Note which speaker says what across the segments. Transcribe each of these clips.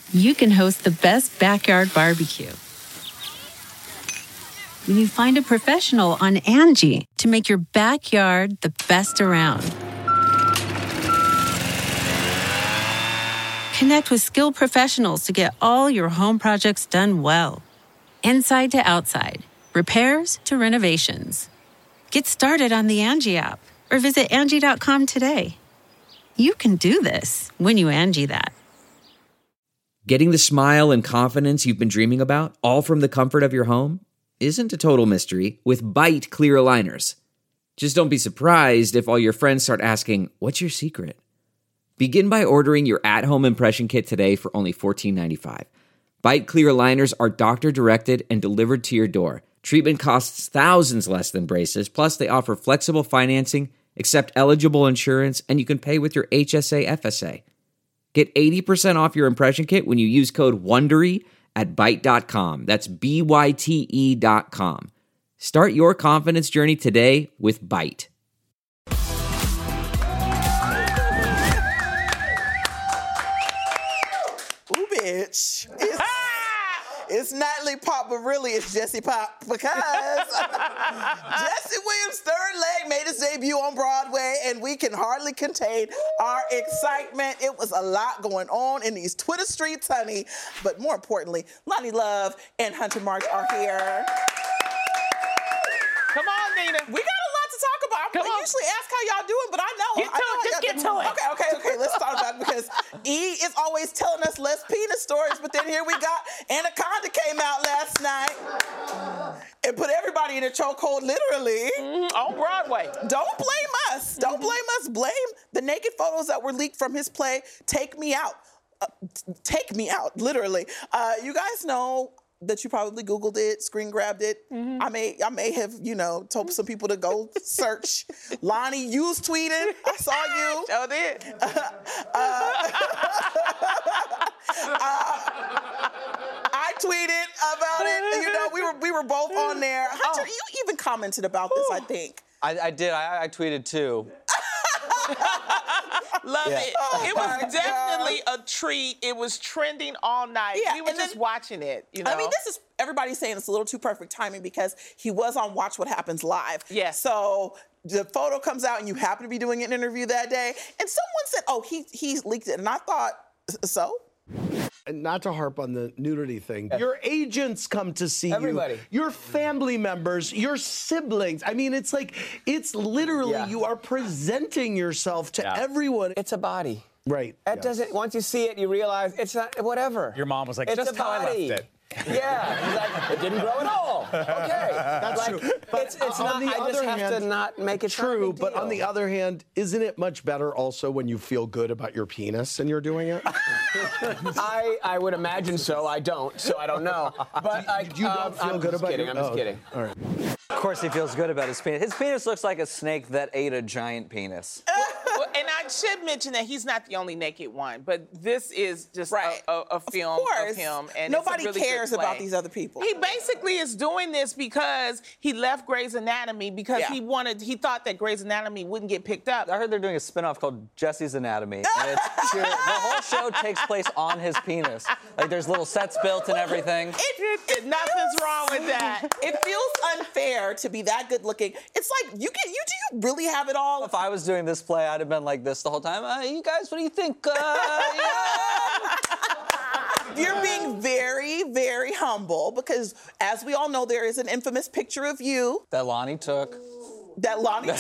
Speaker 1: you can host the best backyard barbecue. When you find a professional on Angie to make your backyard the best around. Connect with skilled professionals to get all your home projects done well. Inside to outside, repairs to renovations. Get started on the Angie app or visit Angie.com today. You can do this when you Angie that.
Speaker 2: Getting the smile and confidence you've been dreaming about, all from the comfort of your home, isn't a total mystery with Byte clear aligners. Just don't be surprised if all your friends start asking, "What's your secret?" Begin by ordering your at-home impression kit today for only $14.95. Byte clear aligners are doctor-directed and delivered to your door. Treatment costs thousands less than braces, plus they offer flexible financing, accept eligible insurance, and you can pay with your HSA FSA. Get 80% off your impression kit when you use code WONDERY at Byte.com. That's BYTE.com. Start your confidence journey today with Byte.
Speaker 3: Ooh, bitch. It's Natalie Pop, but really it's Jesse Pop because Jesse Williams' third leg made his debut on Broadway, and we can hardly contain our excitement. It was a lot going on in these Twitter streets, honey. But more importantly, Lonnie Love and Hunter March are here.
Speaker 4: Come on, Nina.
Speaker 3: We got a lot to talk about. I usually ask how y'all doing, but I know.
Speaker 4: Just get to it.
Speaker 3: Okay. Let's talk about it because E is always telling us less penis stories, but then here we got Anaconda came out last night and put everybody in a chokehold, literally.
Speaker 4: On Broadway.
Speaker 3: Don't blame us. Don't blame us. Blame the naked photos that were leaked from his play, Take Me Out. Take Me Out, literally. You guys know that you probably Googled it, screen grabbed it. I may have, told some people to go search. Lonnie, you was tweeting. I saw you.
Speaker 4: Sure did.
Speaker 3: I tweeted about it. We were both on there. Hunter, you even commented about this, I think.
Speaker 5: I did. I tweeted too.
Speaker 4: Love it. It was definitely a treat. It was trending all night.
Speaker 3: Yeah,
Speaker 4: we were just watching it,
Speaker 3: I mean, this is, everybody's saying it's a little too perfect timing because he was on Watch What Happens Live.
Speaker 4: Yes.
Speaker 3: So the photo comes out and you happen to be doing an interview that day. And someone said, he leaked it. And I thought, so?
Speaker 6: And not to harp on the nudity thing, your agents come to see
Speaker 5: Everybody.
Speaker 6: you, your family members, your siblings. I mean, it's literally you are presenting yourself to everyone.
Speaker 5: It's a body.
Speaker 6: Right.
Speaker 5: It doesn't. Once you see it, you realize it's not. Whatever.
Speaker 7: Your mom was like,
Speaker 5: it's
Speaker 7: just
Speaker 5: a
Speaker 7: how I
Speaker 5: body.
Speaker 7: left it.
Speaker 5: Yeah. He's like, it didn't grow at all. Okay.
Speaker 6: That's true. But
Speaker 5: It's not.
Speaker 6: on the
Speaker 5: I just
Speaker 6: other
Speaker 5: have
Speaker 6: hand,
Speaker 5: to not make it
Speaker 6: true.
Speaker 5: But
Speaker 6: But on the other hand, isn't it much better also when you feel good about your penis and you're doing it?
Speaker 5: I would imagine so. I don't, so I don't know. But
Speaker 6: you don't feel good about
Speaker 5: I'm just kidding.
Speaker 6: All right.
Speaker 8: Of course he feels good about his penis. His penis looks like a snake that ate a giant penis.
Speaker 4: And I should mention that he's not the only naked one, but this is just a film of him. And
Speaker 3: nobody
Speaker 4: it's a really
Speaker 3: cares
Speaker 4: good play.
Speaker 3: about these other people.
Speaker 4: He basically is doing this because he left Grey's Anatomy because he thought that Grey's Anatomy wouldn't get picked up.
Speaker 8: I heard they're doing a spin-off called Jesse's Anatomy. And it's the whole show takes place on his penis. Like there's little sets built and everything.
Speaker 4: Nothing's wrong with that.
Speaker 3: It feels unfair to be that good looking. It's like, do you really have it all?
Speaker 8: If I was doing this play, I'd have been like this the whole time. You guys, what do you think?
Speaker 3: You're being very, very humble because, as we all know, there is an infamous picture of you.
Speaker 8: That Lonnie took.
Speaker 3: So
Speaker 8: No.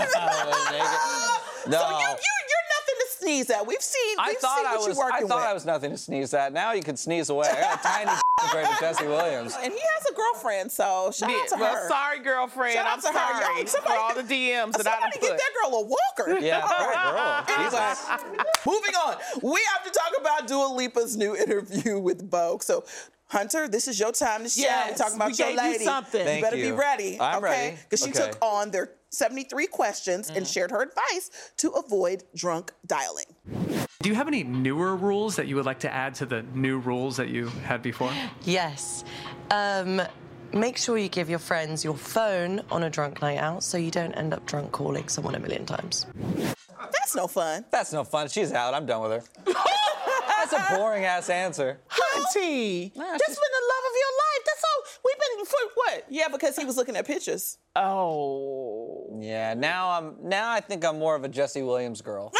Speaker 3: you're nothing to sneeze at. We've seen what you're working with.
Speaker 8: I was nothing to sneeze at. Now you can sneeze away. I got a tiny compared to Jesse Williams.
Speaker 3: And he has a girlfriend, so shout out to her.
Speaker 4: Well, sorry, girlfriend.
Speaker 3: Shout out
Speaker 4: I'm
Speaker 3: to her.
Speaker 4: sorry for all the DMs that I done
Speaker 3: Somebody
Speaker 4: put.
Speaker 3: get that girl a walker.
Speaker 8: Yeah, poor girl.
Speaker 3: Anyway, moving on. We have to talk about Dua Lipa's new interview with Vogue. So, Hunter, this is your time to shine.
Speaker 4: Yes,
Speaker 3: We're talking about
Speaker 4: we
Speaker 3: your
Speaker 4: gave you
Speaker 3: lady.
Speaker 4: something.
Speaker 3: You
Speaker 8: Thank
Speaker 3: better be
Speaker 8: you.
Speaker 3: ready.
Speaker 8: I'm ready.
Speaker 3: Because she took on their 73 questions and shared her advice to avoid drunk dialing.
Speaker 9: Do you have any newer rules that you would like to add to the new rules that you had before?
Speaker 10: Yes. Make sure you give your friends your phone on a drunk night out so you don't end up drunk calling someone a million times.
Speaker 3: That's no fun.
Speaker 8: That's no fun. She's out. I'm done with her. That's a boring ass answer.
Speaker 4: Hunty, that's been the love of your life. That's all. We've been for what?
Speaker 3: Yeah, because he was looking at pictures.
Speaker 4: Oh.
Speaker 8: Yeah, now I think I'm more of a Jesse Williams girl.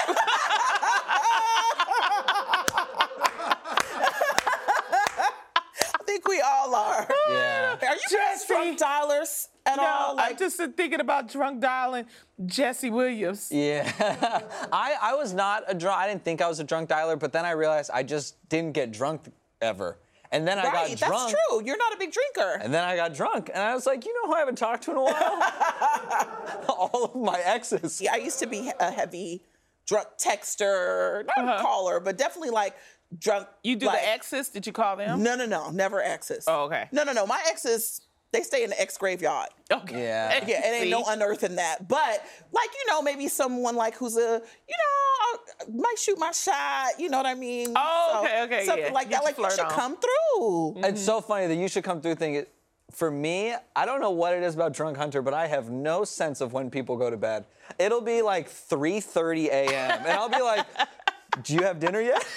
Speaker 3: I think we all are.
Speaker 8: Yeah.
Speaker 3: Are you guys drunk dialers at all?
Speaker 4: I'm just thinking about drunk dialing Jesse Williams.
Speaker 8: Yeah. I was not a drunk. I didn't think I was a drunk dialer, but then I realized I just didn't get drunk ever. And then I got drunk.
Speaker 3: That's true. You're not a big drinker.
Speaker 8: And then I got drunk, and I was like, you know who I haven't talked to in a while? All of my exes.
Speaker 3: Yeah, I used to be a heavy drunk texter, not caller, but definitely like drunk.
Speaker 4: You do the exes? Did you call them?
Speaker 3: No, never exes.
Speaker 4: Oh, okay.
Speaker 3: No. My exes, they stay in the ex graveyard.
Speaker 4: Okay.
Speaker 8: Yeah.
Speaker 3: Yeah, it ain't no unearthing that. But like, maybe someone like who's might shoot my shot. You know what I mean?
Speaker 4: Oh, okay.
Speaker 3: Something like that. Like you should come through.
Speaker 8: It's so funny the you should come through thing. For me, I don't know what it is about Drunk Hunter, but I have no sense of when people go to bed. It'll be like 3:30 a.m. and I'll be like, do you have dinner yet?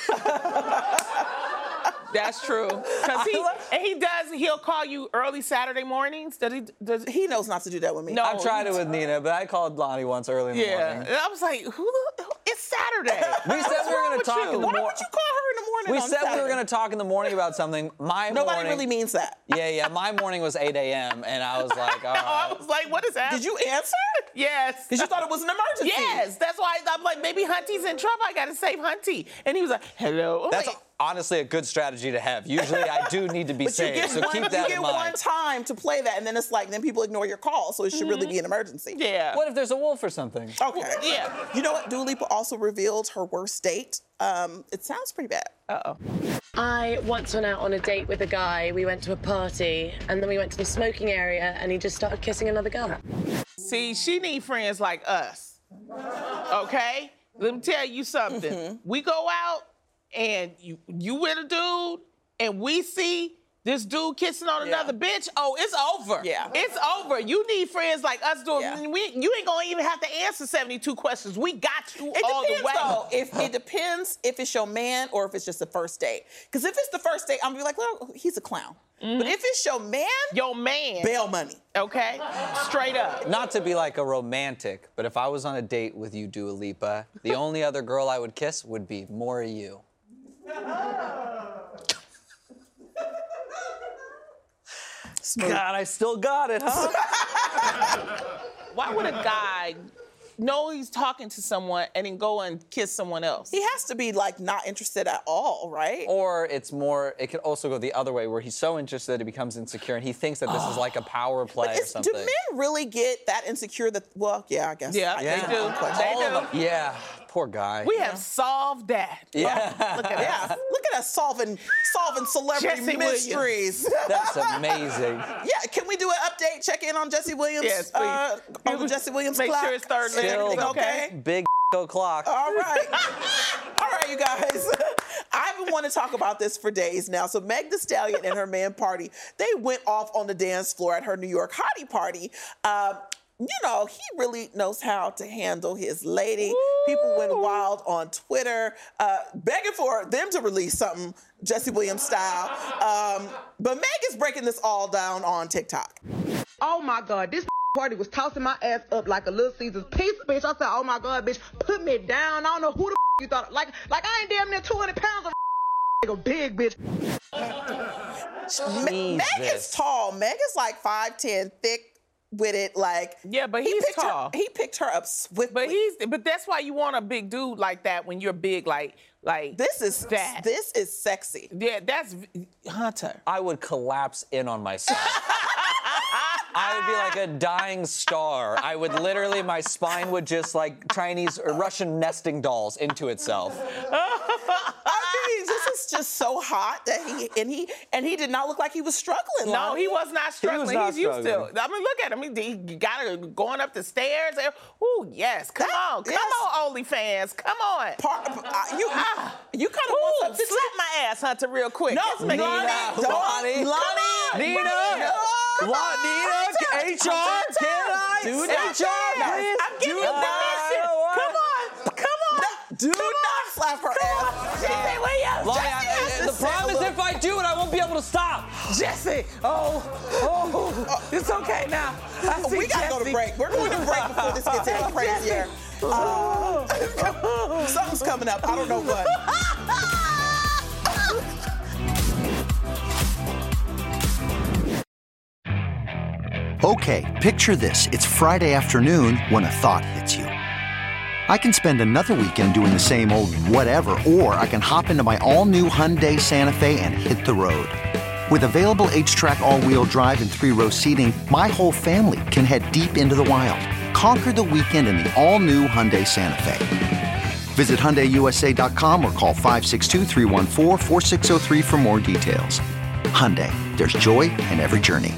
Speaker 4: That's true. Because he'll call you early Saturday mornings.
Speaker 3: He knows not to do that with me.
Speaker 4: No,
Speaker 8: I've tried it with Nina, but I called Lonnie once early in the morning.
Speaker 4: And I was like, it's Saturday.
Speaker 8: We said we were going to talk in the morning.
Speaker 3: Why would you call her in the morning?
Speaker 8: We said we were going to talk in the morning about something.
Speaker 3: Nobody really means that.
Speaker 8: Yeah. My morning was 8 a.m. and I was like, all right.
Speaker 4: I was like, what is that?
Speaker 3: Did you answer?
Speaker 4: Yes.
Speaker 3: Because you thought it was an emergency.
Speaker 4: Yes. That's why I'm like, maybe Hunty's in trouble. I got to save Hunty. And he was like, hello.
Speaker 8: That's honestly a good strategy to have. Usually I do need to be saved, so keep that in mind.
Speaker 3: You get one time to play that, and then it's like, then people ignore your call, so it should really be an emergency.
Speaker 4: Yeah.
Speaker 8: What if there's a wolf or something?
Speaker 3: Okay.
Speaker 4: Yeah.
Speaker 3: You know what? Dua Lipa also revealed her worst date. It sounds pretty bad.
Speaker 4: Uh-oh.
Speaker 10: I once went out on a date with a guy. We went to a party, and then we went to the smoking area, and he just started kissing another girl.
Speaker 4: See, she need friends like us. Okay? Let me tell you something. We go out, and you with a dude, and we see this dude kissing on another bitch, it's over.
Speaker 3: Yeah.
Speaker 4: It's over. You need friends like us doing.
Speaker 3: Yeah.
Speaker 4: You ain't gonna even have to answer 72 questions. We got you all the way.
Speaker 3: Though. It depends if it's your man or if it's just the first date. Because if it's the first date, I'm gonna be like, well, he's a clown. But if it's your man, bail money.
Speaker 4: Okay? Straight up.
Speaker 8: Not to be like a romantic, but if I was on a date with you, Dua Lipa, the only other girl I would kiss would be more of you. God, I still got it, huh?
Speaker 4: Why would a guy know he's talking to someone and then go and kiss someone else?
Speaker 3: He has to be like not interested at all, right?
Speaker 8: Or it could also go the other way where he's so interested he becomes insecure and he thinks that this is like a power play or something.
Speaker 3: Do men really get that insecure I guess.
Speaker 4: Yeah, they do. They do.
Speaker 8: Yeah, poor guy.
Speaker 4: We have solved that.
Speaker 8: Yeah.
Speaker 3: Look at us solving celebrity
Speaker 4: Jesse
Speaker 3: mysteries.
Speaker 8: That's amazing.
Speaker 3: Yeah, can we do an update? Check in on Jesse Williams.
Speaker 4: Yes, please.
Speaker 3: On the Jesse Williams
Speaker 4: Make
Speaker 3: clock.
Speaker 4: sure it's third leg.
Speaker 3: Everything okay?
Speaker 8: Big o'clock.
Speaker 3: All right. All right, you guys. I've been wanting to talk about this for days now. So Meg Thee Stallion and her man Party, they went off on the dance floor at her New York hottie party. He really knows how to handle his lady. Woo! People went wild on Twitter, begging for them to release something Jesse Williams style. But Meg is breaking this all down on TikTok.
Speaker 7: Oh my God, this Party was tossing my ass up like a Little Caesars pizza, bitch. I said, oh my God, bitch, put me down. I don't know who the you thought. Like I ain't damn near 200 pounds of a big bitch.
Speaker 3: Meg is tall. Meg is like 5'10", thick with it, like.
Speaker 4: Yeah, but he's tall.
Speaker 3: He picked her up swiftly.
Speaker 4: But that's why you want a big dude like that when you're big, like
Speaker 3: this is
Speaker 4: that.
Speaker 3: This is sexy.
Speaker 4: Yeah, that's Hunter.
Speaker 8: I would collapse in on myself. I would be like a dying star. I would literally, my spine would just like Chinese or Russian nesting dolls into itself.
Speaker 3: I mean, this is just so hot that he did not look like he was struggling.
Speaker 4: No, he was not struggling. He's used to it. I mean, look at him. He got it going up the stairs. Ooh, yes. Come on, OnlyFans. Come on.
Speaker 3: You kind of want to
Speaker 4: slap my ass, Hunter, real quick.
Speaker 3: No,
Speaker 8: Nina, HR, can I?
Speaker 3: Dude,
Speaker 8: HR, please.
Speaker 4: I'm giving you permission. Come on.
Speaker 3: Do not slap her ass.
Speaker 4: Jesse Williams!
Speaker 8: The problem is if I do it, I won't be able to stop.
Speaker 4: Jesse! It's okay now.
Speaker 3: We gotta go to break. We're going to break before this gets any crazier. Something's coming up. I don't know what.
Speaker 11: Okay, picture this. It's Friday afternoon when a thought hits you. I can spend another weekend doing the same old whatever, or I can hop into my all-new Hyundai Santa Fe and hit the road. With available H-Track all-wheel drive and 3-row seating, my whole family can head deep into the wild. Conquer the weekend in the all-new Hyundai Santa Fe. Visit HyundaiUSA.com or call 562-314-4603 for more details. Hyundai, there's joy in every journey.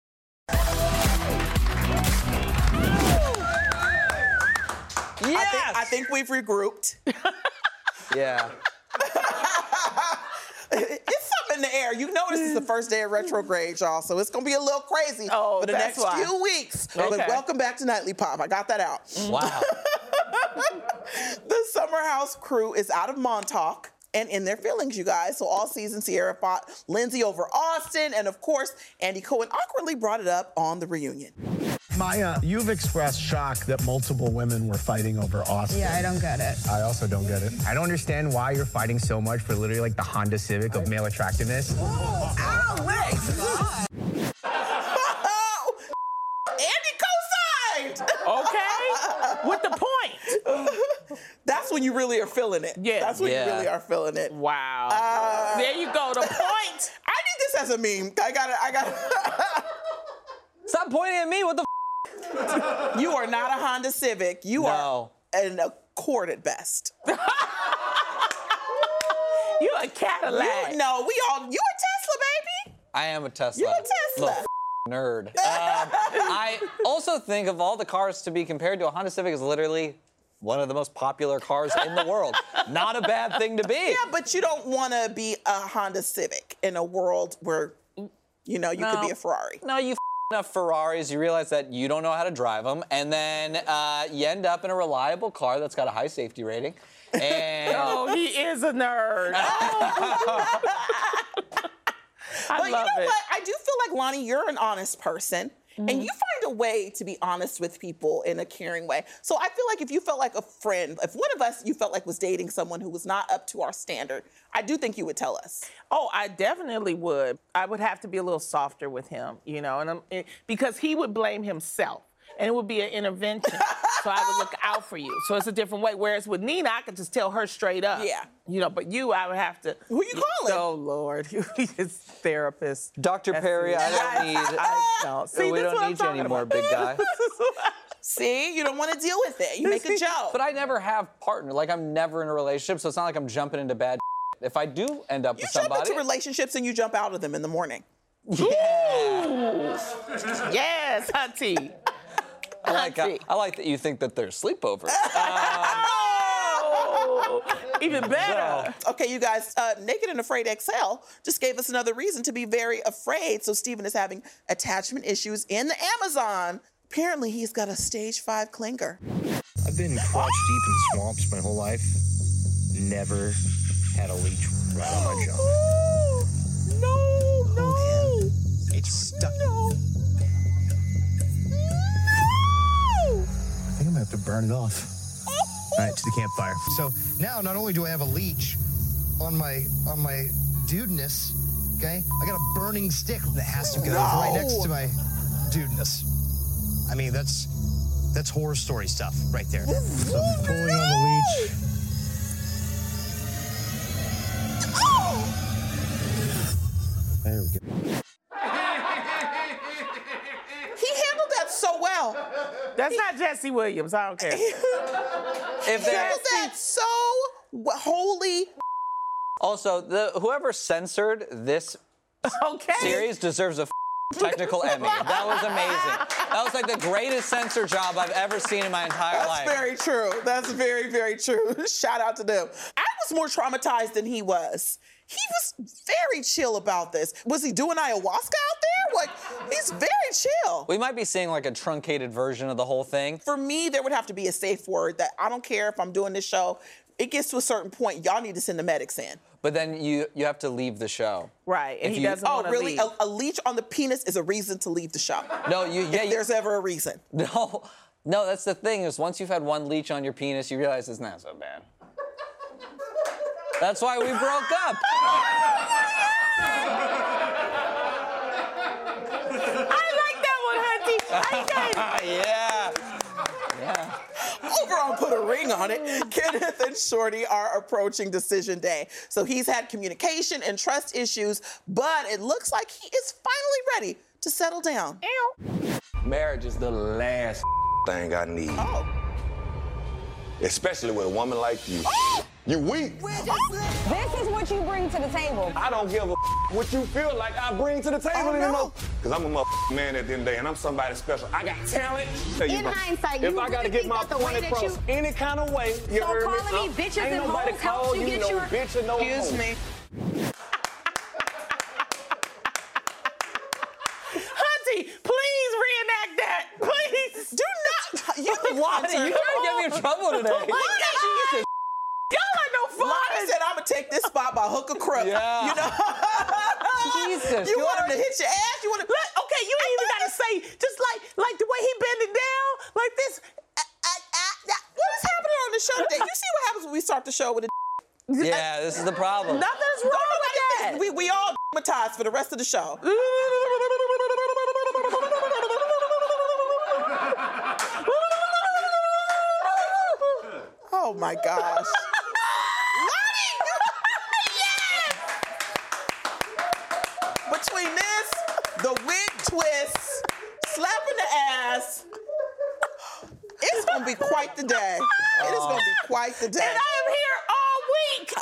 Speaker 3: I think we've regrouped.
Speaker 8: Yeah.
Speaker 3: It's something in the air. You know this is the first day of retrograde, y'all, so it's going to be a little crazy for the next few weeks.
Speaker 4: Okay.
Speaker 3: But welcome back to Nightly Pop. I got that out.
Speaker 8: Wow.
Speaker 3: The Summer House crew is out of Montauk and in their feelings, you guys. So all season, Sierra fought Lindsay over Austin, and of course, Andy Cohen awkwardly brought it up on the reunion.
Speaker 12: Maya, you've expressed shock that multiple women were fighting over Austin.
Speaker 13: Yeah, I don't get it.
Speaker 12: I also don't get it.
Speaker 14: I don't understand why you're fighting so much for literally like the Honda Civic of male attractiveness.
Speaker 3: Ow, legs! Andy co-signed!
Speaker 4: Okay, with the point.
Speaker 3: That's when you really are feeling it.
Speaker 4: Yeah.
Speaker 3: That's when you really are feeling it.
Speaker 4: Wow. There you go, the point.
Speaker 3: I need this as a meme. I got it.
Speaker 8: Stop pointing at me. What the
Speaker 3: You are not a Honda Civic. You are an Accord at best.
Speaker 4: You a Cadillac.
Speaker 3: You a Tesla, baby.
Speaker 8: I am a Tesla.
Speaker 3: You a Tesla.
Speaker 8: Little nerd. I also think of all the cars to be compared to, a Honda Civic is literally one of the most popular cars in the world. Not a bad thing to be.
Speaker 3: Yeah, but you don't want to be a Honda Civic in a world where, you could be a Ferrari.
Speaker 8: No, you enough Ferraris, you realize that you don't know how to drive them, and then you end up in a reliable car that's got a high safety rating. And
Speaker 4: he is a nerd.
Speaker 3: But you know what? I do feel like, Lonnie, you're an honest person. And you find a way to be honest with people in a caring way. So I feel like if you felt like a friend, if one of us you felt like was dating someone who was not up to our standard, I do think you would tell us.
Speaker 4: Oh, I definitely would. I would have to be a little softer with him, because he would blame himself. And it would be an intervention. So I would look out for you. So it's a different way. Whereas with Nina, I could just tell her straight up.
Speaker 3: Yeah.
Speaker 4: But you, I would have to.
Speaker 3: Who you calling?
Speaker 4: Oh, Lord. His therapist.
Speaker 8: Dr. Perry, I don't need. We don't need you anymore, big guy.
Speaker 3: See, you don't want to deal with it. You make a joke.
Speaker 8: But I never have partner. Like, I'm never in a relationship, so it's not like I'm jumping into bad If I do end up with somebody.
Speaker 3: You jump into relationships and you jump out of them in the morning.
Speaker 8: Yeah.
Speaker 4: Yes, hunty.
Speaker 8: I like that you think that they're sleepovers.
Speaker 4: Even better.
Speaker 3: Okay, you guys, Naked and Afraid XL just gave us another reason to be very afraid. So Steven is having attachment issues in the Amazon. Apparently, he's got a stage 5 clinger.
Speaker 14: I've been crotch deep in swamps my whole life. Never had a leech right on my jaw.
Speaker 3: No.
Speaker 14: It's stuck.
Speaker 3: No.
Speaker 14: I think I'm gonna have to burn it off. All right, to the campfire.
Speaker 12: So now, not only do I have a leech on my dudeness, okay, I got a burning stick that has to go right next to my dudeness. I mean, that's horror story stuff right there. So I'm pulling on the leech. There we go.
Speaker 3: He handled that so well.
Speaker 4: That's not Jesse Williams. I don't care.
Speaker 3: He handled that so holy.
Speaker 8: Also, whoever censored this series deserves a technical Emmy. That was amazing. That was like the greatest censor job I've ever seen in my entire life.
Speaker 3: That's very true. That's very, very true. Shout out to them. I was more traumatized than he was. He was very chill about this. Was he doing ayahuasca out there? Like, he's very chill.
Speaker 8: We might be seeing like a truncated version of the whole thing.
Speaker 3: For me, there would have to be a safe word that I don't care if I'm doing this show. it gets to a certain point, y'all need to send the medics in.
Speaker 8: But then you have to leave the show.
Speaker 4: Right, and
Speaker 8: If
Speaker 4: he
Speaker 8: you-
Speaker 4: doesn't want to
Speaker 3: Really?
Speaker 4: leave.
Speaker 3: A leech on the penis is a reason to leave the show.
Speaker 8: No,
Speaker 3: if there's ever a reason.
Speaker 8: No, that's the thing is once you've had one leech on your penis, you realize it's not so bad. That's why we broke up.
Speaker 4: I like that one, Hunty.
Speaker 8: Yeah.
Speaker 3: Over on Put a Ring on It, Kenneth and Shorty are approaching decision day. So he's had communication and trust issues, but it looks like he is finally ready to settle down.
Speaker 13: Marriage is the last thing I need.
Speaker 3: Oh.
Speaker 13: Especially with a woman like you. You weak.
Speaker 15: This is what you bring to the table.
Speaker 13: I don't give a what you feel like I bring to the table anymore. Because I'm a man at the end of the day, and I'm somebody special. I got talent.
Speaker 15: In hindsight,
Speaker 13: if
Speaker 15: you
Speaker 13: I got to
Speaker 15: really
Speaker 13: get my
Speaker 15: think that the
Speaker 13: point
Speaker 15: way that
Speaker 13: across
Speaker 15: you-
Speaker 13: any kind of way, you
Speaker 15: So
Speaker 13: heard
Speaker 15: calling me
Speaker 13: me?
Speaker 15: bitches
Speaker 13: Ain't
Speaker 15: and
Speaker 13: nobody
Speaker 15: hoes helps
Speaker 13: call
Speaker 15: you
Speaker 13: you
Speaker 15: get
Speaker 13: no
Speaker 15: your-
Speaker 13: bitch or no
Speaker 3: Excuse
Speaker 13: hoe.
Speaker 3: me.
Speaker 4: Hunty, please reenact that. Please.
Speaker 3: Do not. You
Speaker 8: Lonnie, you trying to get me in trouble today.
Speaker 4: Jesus. Y'all are no fun.
Speaker 3: Lonnie said, I'm going to take this spot by hook or crook.
Speaker 8: Yeah.
Speaker 3: You know?
Speaker 8: Jesus.
Speaker 3: You want him to hit your ass? You want to...
Speaker 4: Okay, you ain't even got to say, just like the way he bending down, like this.
Speaker 3: What is happening on the show today? You see what happens when we start the show with a...
Speaker 8: Yeah, this is the problem.
Speaker 4: Nothing's wrong with that.
Speaker 3: We all traumatized for the rest of the show. Oh my gosh. Between this, the wig twists, slapping the ass, it's gonna be quite the day. It is gonna be quite the day.
Speaker 4: And I am here all week.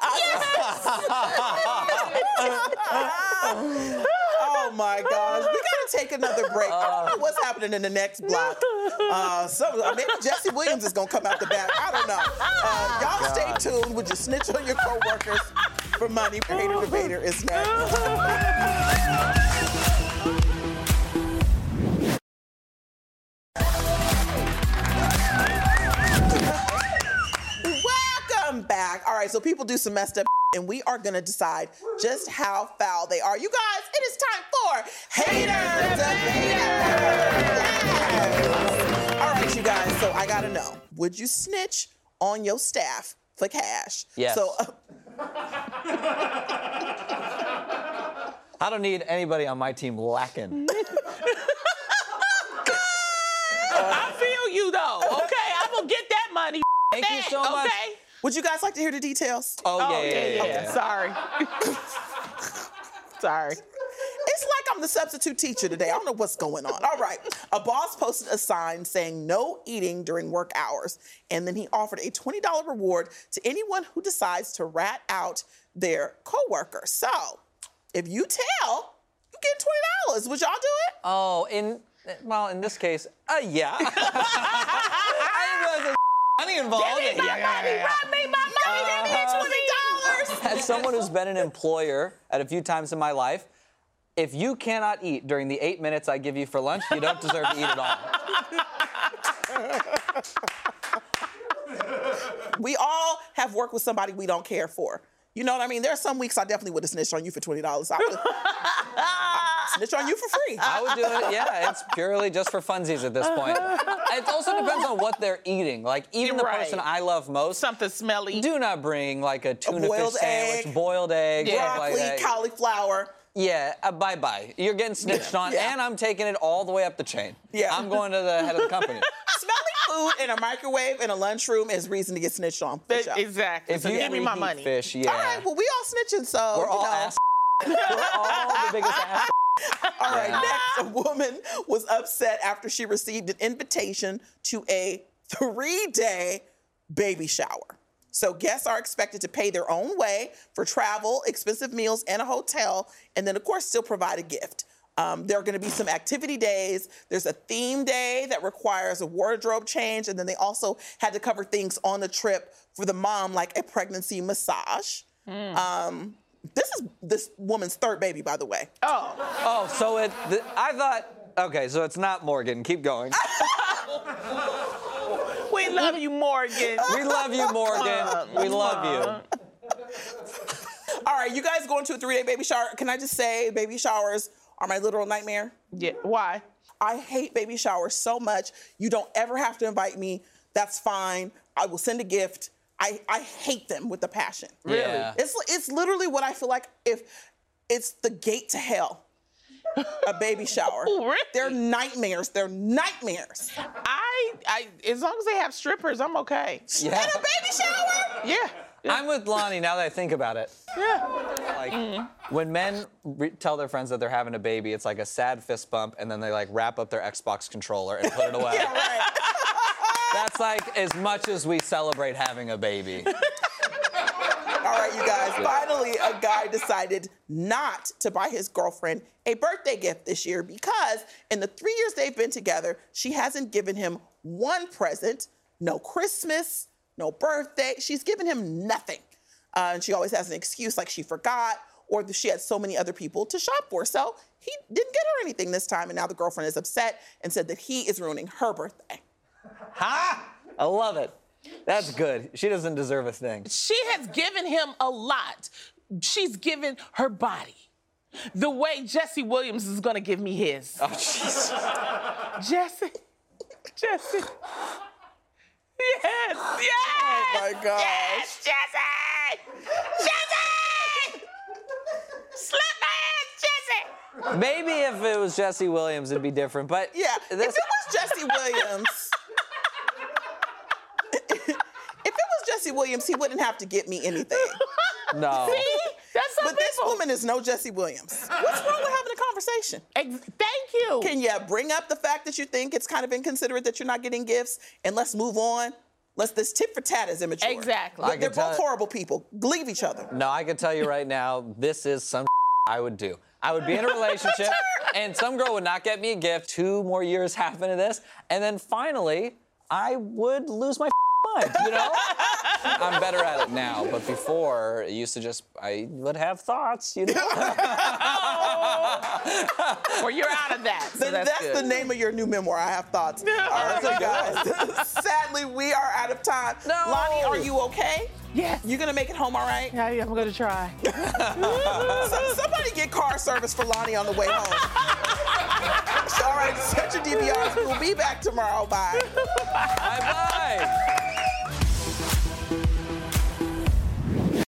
Speaker 3: Oh my gosh. We gotta take another break. I don't know what's happening in the next block. Maybe Jesse Williams is gonna come out the back. I don't know. Y'all stay tuned. Would you snitch on your coworkers for money? Hater Debater is next. Welcome back. All right, so people do some messed up and we are gonna decide just how foul they are. You guys, it is time for Hater Debater. Yes. All right, you guys, so I gotta know, would you snitch on your staff for cash?
Speaker 8: Yes.
Speaker 3: So,
Speaker 8: I don't need anybody on my team lacking.
Speaker 4: I feel you though. Okay, I'm gonna get that money.
Speaker 8: Thank you so much.
Speaker 4: Okay.
Speaker 3: would you guys like to hear the details?
Speaker 8: Oh, yeah.
Speaker 4: Sorry. Sorry.
Speaker 3: It's like I'm the substitute teacher today. I don't know what's going on. All right. A boss posted a sign saying no eating during work hours, and then he offered a $20 reward to anyone who decides to rat out their coworker. So, if you tell, you get $20. Would y'all do it?
Speaker 8: Oh, in this case, yeah. I didn't realize there was money involved.
Speaker 4: Give me my money. Rob me my money. Give me $20.
Speaker 8: As someone who's been an employer at a few times in my life, if you cannot eat during the 8 minutes I give you for lunch, you don't deserve to eat at all.
Speaker 3: We all have worked with somebody we don't care for. You know what I mean? There are some weeks I definitely would have snitched on you for $20. I would have snitched on you for free.
Speaker 8: I would do it, yeah. It's purely just for funsies at this point. It also depends on what they're eating. Like, even the person I love most.
Speaker 4: Something smelly.
Speaker 8: Do not bring, like, a tuna fish
Speaker 3: boiled
Speaker 8: sandwich,
Speaker 3: egg,
Speaker 8: boiled egg,
Speaker 3: broccoli,
Speaker 8: like that.
Speaker 3: cauliflower.
Speaker 8: Yeah, bye-bye. You're getting snitched on, and I'm taking it all the way up the chain.
Speaker 3: Yeah.
Speaker 8: I'm going to the head of the company.
Speaker 3: Smelly food in a microwave in a lunchroom is reason to get snitched on. For sure.
Speaker 4: Exactly.
Speaker 8: If
Speaker 4: So
Speaker 8: you
Speaker 4: give me my
Speaker 8: eat
Speaker 4: money.
Speaker 8: fish, yeah.
Speaker 3: All right, well, we all snitching, so
Speaker 8: We're all ass. We're all the biggest ass.
Speaker 3: All right, next, a woman was upset after she received an invitation to a 3-day baby shower. So guests are expected to pay their own way for travel, expensive meals, and a hotel, and then, of course, still provide a gift. There are going to be some activity days. There's a theme day that requires a wardrobe change, and then they also had to cover things on the trip for the mom, like a pregnancy massage. This is this woman's third baby, by the way.
Speaker 8: Oh, so I thought, okay, so it's not Morgan. Keep going.
Speaker 4: Wait, We love you, Morgan.
Speaker 8: We love you, Morgan. We love you.
Speaker 3: All right, you guys going to a 3-day baby shower. Can I just say baby showers are my literal nightmare?
Speaker 4: Yeah, why?
Speaker 3: I hate baby showers so much. You don't ever have to invite me. That's fine. I will send a gift. I hate them with a passion.
Speaker 8: Really? Yeah.
Speaker 3: It's literally what I feel like if it's the gate to hell. A baby shower.
Speaker 4: Really?
Speaker 3: They're nightmares. They're nightmares.
Speaker 4: I as long as they have strippers, I'm okay.
Speaker 8: Yeah.
Speaker 3: At a baby shower?
Speaker 4: Yeah.
Speaker 8: I'm with Lonnie now that I think about it.
Speaker 4: Yeah.
Speaker 8: Like, when men tell their friends that they're having a baby, it's like a sad fist bump, and then they like wrap up their Xbox controller and put it away.
Speaker 3: Yeah, right.
Speaker 8: That's like as much as we celebrate having a baby.
Speaker 3: All right, you guys. Finally, a guy decided not to buy his girlfriend a birthday gift this year because in the 3 years they've been together, she hasn't given him one present, no Christmas, no birthday. She's given him nothing. And she always has an excuse like she forgot or that she had so many other people to shop for. So he didn't get her anything this time. And now the girlfriend is upset and said that he is ruining her birthday.
Speaker 8: Ha! I love it. That's good. She doesn't deserve a thing.
Speaker 4: She has given him a lot. She's given her body. The way Jesse Williams is gonna give me his.
Speaker 8: Oh, jeez.
Speaker 4: Jesse. Yes.
Speaker 3: Oh my gosh.
Speaker 4: Yes, Jesse. Slap my ass, Jesse.
Speaker 8: Maybe if it was Jesse Williams, it'd be different. But
Speaker 3: yeah, if it was Jesse Williams. Jesse Williams, he wouldn't have to get me anything.
Speaker 8: No.
Speaker 4: See? That's some
Speaker 3: But this woman is no Jesse Williams. What's wrong with having a conversation?
Speaker 4: Thank you.
Speaker 3: Can you bring up the fact that you think it's kind of inconsiderate that you're not getting gifts and let's move on? This tit for tat is immature.
Speaker 4: Exactly.
Speaker 3: They're both horrible people. Leave each other.
Speaker 8: No, I can tell you right now, this is some I would do. I would be in a relationship and some girl would not get me a gift. 2 more years happen to this. And then finally, I would lose my mind, you know? I'm better at it now, but before, it used to just, I would have thoughts, you know?
Speaker 4: Well, you're out of that. So
Speaker 3: that's the name of your new memoir, I Have Thoughts. All right, so guys, sadly, we are out of time.
Speaker 4: No.
Speaker 3: Lonnie, are you okay?
Speaker 4: Yes.
Speaker 3: You gonna make it home all right?
Speaker 4: Yeah, I'm gonna try.
Speaker 3: Somebody get car service for Lonnie on the way home. All right, set your DVRs. We'll be back tomorrow. Bye.
Speaker 8: Bye-bye.